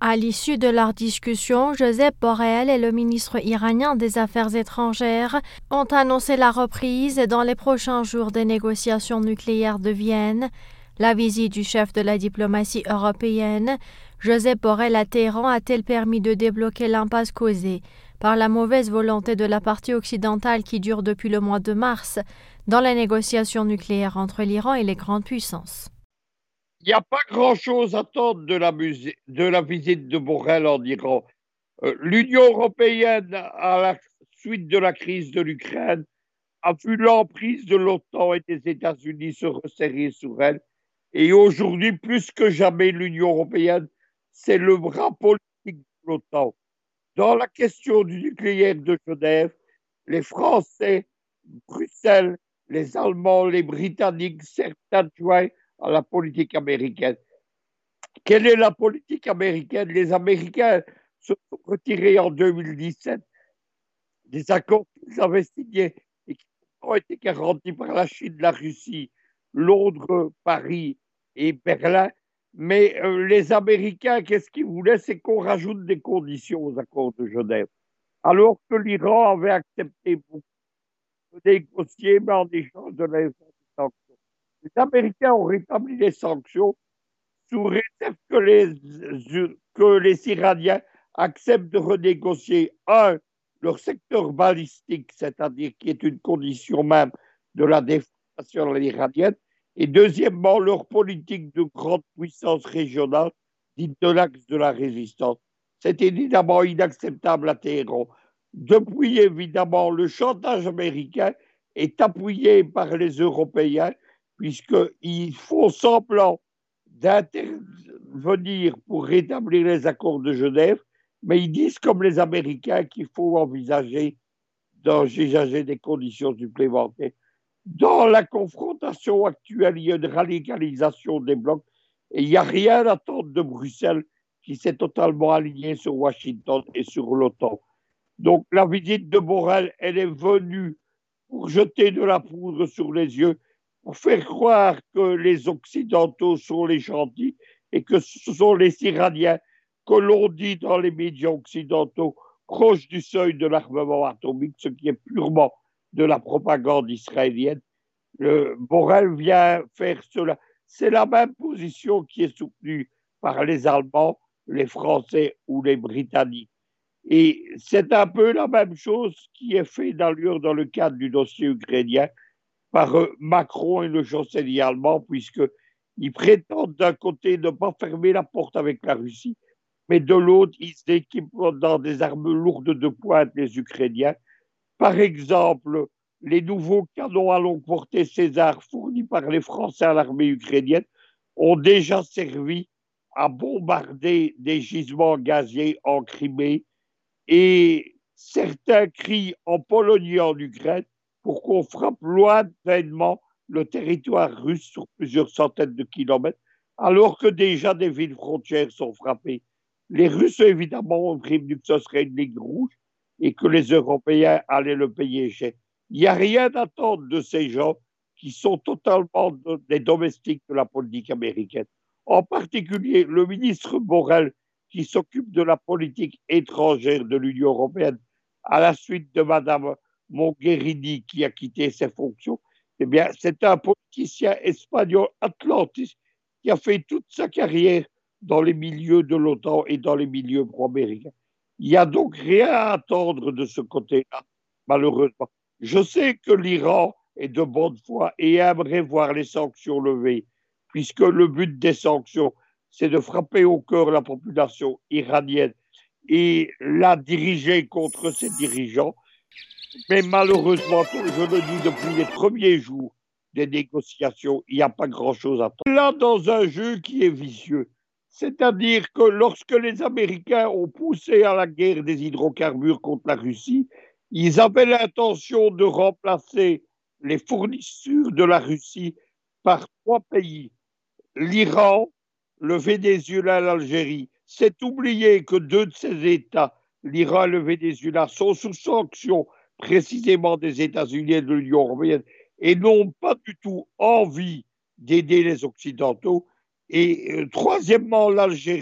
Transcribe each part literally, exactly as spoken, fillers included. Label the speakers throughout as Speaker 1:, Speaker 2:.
Speaker 1: À l'issue de leur discussion, Josep Borrell et le ministre iranien des Affaires étrangères ont annoncé la reprise dans les prochains jours des négociations nucléaires de Vienne. La visite du chef de la diplomatie européenne, Josep Borrell à Téhéran, a-t-elle permis de débloquer l'impasse causée par la mauvaise volonté de la partie occidentale qui dure depuis le mois de mars dans les négociations nucléaires entre l'Iran et les grandes puissances?
Speaker 2: Il n'y a pas grand-chose à attendre de la, musée, de la visite de Borrell en Iran. Euh, L'Union européenne, à la suite de la crise de l'Ukraine, a vu l'emprise de l'OTAN et des États-Unis se resserrer sur elle. Et aujourd'hui, plus que jamais, l'Union européenne, c'est le bras politique de l'OTAN. Dans la question du nucléaire de Genève, les Français, Bruxelles, les Allemands, les Britanniques, certains adjoints à la politique américaine. Quelle est la politique américaine? Les Américains se sont retirés en deux mille dix-sept des accords qu'ils avaient signés et qui ont été garantis par la Chine, la Russie, Londres, Paris et Berlin. Mais euh, les Américains, qu'est-ce qu'ils voulaient? C'est qu'on rajoute des conditions aux accords de Genève. Alors que l'Iran avait accepté beaucoup de négocier, mais en échange de la sanctions. Les Américains ont rétabli les sanctions sous réserve que les, que les Iraniens acceptent de renégocier, un, leur secteur balistique, c'est-à-dire qui est une condition même de la défense nationale iranienne, et deuxièmement, leur politique de grande puissance régionale, dite de l'axe de la résistance. C'est évidemment inacceptable à Téhéran. Depuis, évidemment, le chantage américain est appuyé par les Européens, puisqu'ils font semblant d'intervenir pour rétablir les accords de Genève, mais ils disent, comme les Américains, qu'il faut envisager d'envisager des conditions supplémentaires. Dans la confrontation actuelle, il y a une radicalisation des blocs et il n'y a rien à attendre de Bruxelles qui s'est totalement aligné sur Washington et sur l'OTAN. Donc la visite de Borrell, elle est venue pour jeter de la poudre sur les yeux, pour faire croire que les Occidentaux sont les gentils et que ce sont les Iraniens que l'on dit dans les médias occidentaux proches du seuil de l'armement atomique, ce qui est purement de la propagande israélienne. Le Borrell vient faire cela. C'est la même position qui est soutenue par les Allemands, les Français ou les Britanniques. Et c'est un peu la même chose qui est fait d'ailleurs dans le cadre du dossier ukrainien par Macron et le chancelier allemand, puisqu'ils prétendent d'un côté ne pas fermer la porte avec la Russie, mais de l'autre, ils s'équipent dans des armes lourdes de pointe, les Ukrainiens. Par exemple, les nouveaux canons à longue portée César fournis par les Français à l'armée ukrainienne ont déjà servi à bombarder des gisements gaziers en Crimée et certains crient en Pologne et en Ukraine pour qu'on frappe lointainement le territoire russe sur plusieurs centaines de kilomètres, alors que déjà des villes frontières sont frappées. Les Russes, évidemment, ont prévenu que ce serait une ligne rouge et que les Européens allaient le payer cher. Il n'y a rien à attendre de ces gens qui sont totalement des domestiques de la politique américaine. En particulier, le ministre Borrell, qui s'occupe de la politique étrangère de l'Union européenne à la suite de Madame Mogherini qui a quitté ses fonctions, eh bien, c'est un politicien espagnol atlantiste qui a fait toute sa carrière dans les milieux de l'OTAN et dans les milieux pro-américains. Il n'y a donc rien à attendre de ce côté-là, malheureusement. Je sais que l'Iran est de bonne foi et aimerait voir les sanctions levées, puisque le but des sanctions, c'est de frapper au cœur la population iranienne et la diriger contre ses dirigeants. Mais malheureusement, comme je le dis depuis les premiers jours des négociations, il n'y a pas grand-chose à attendre. Là, dans un jeu qui est vicieux, c'est-à-dire que lorsque les Américains ont poussé à la guerre des hydrocarbures contre la Russie, ils avaient l'intention de remplacer les fournitures de la Russie par trois pays, l'Iran, le Venezuela et l'Algérie. C'est oublier que deux de ces États, l'Iran et le Venezuela, sont sous sanction précisément des États-Unis et de l'Union européenne et n'ont pas du tout envie d'aider les Occidentaux. Et euh, troisièmement, l'Algérie,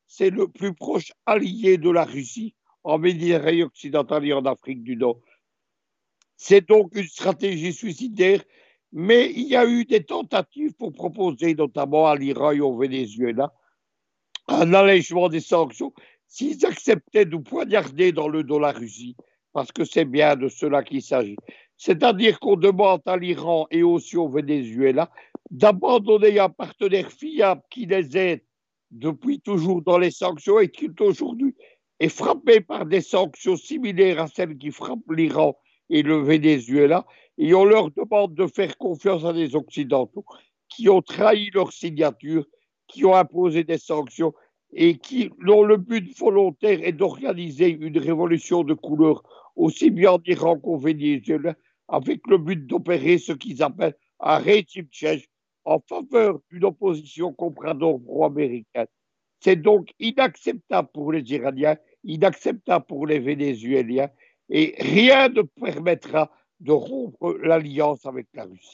Speaker 2: c'est le plus proche allié de la Russie en Méditerranée occidentale et en Afrique du Nord. C'est donc une stratégie suicidaire, mais il y a eu des tentatives pour proposer, notamment à l'Iran et au Venezuela, un allègement des sanctions s'ils acceptaient de poignarder dans le dos la Russie, parce que c'est bien de cela qu'il s'agit. C'est-à-dire qu'on demande à l'Iran et aussi au Venezuela d'abandonner un partenaire fiable qui les aide depuis toujours dans les sanctions et qui aujourd'hui est frappé par des sanctions similaires à celles qui frappent l'Iran et le Venezuela, et on leur demande de faire confiance à des Occidentaux qui ont trahi leur signature, qui ont imposé des sanctions et qui, dont le but volontaire est d'organiser une révolution de couleur aussi bien en Iran qu'au Venezuela, avec le but d'opérer ce qu'ils appellent un régime change en faveur d'une opposition comprador pro-américaine. C'est donc inacceptable pour les Iraniens, inacceptable pour les Vénézuéliens, et rien ne permettra de rompre l'alliance avec la Russie.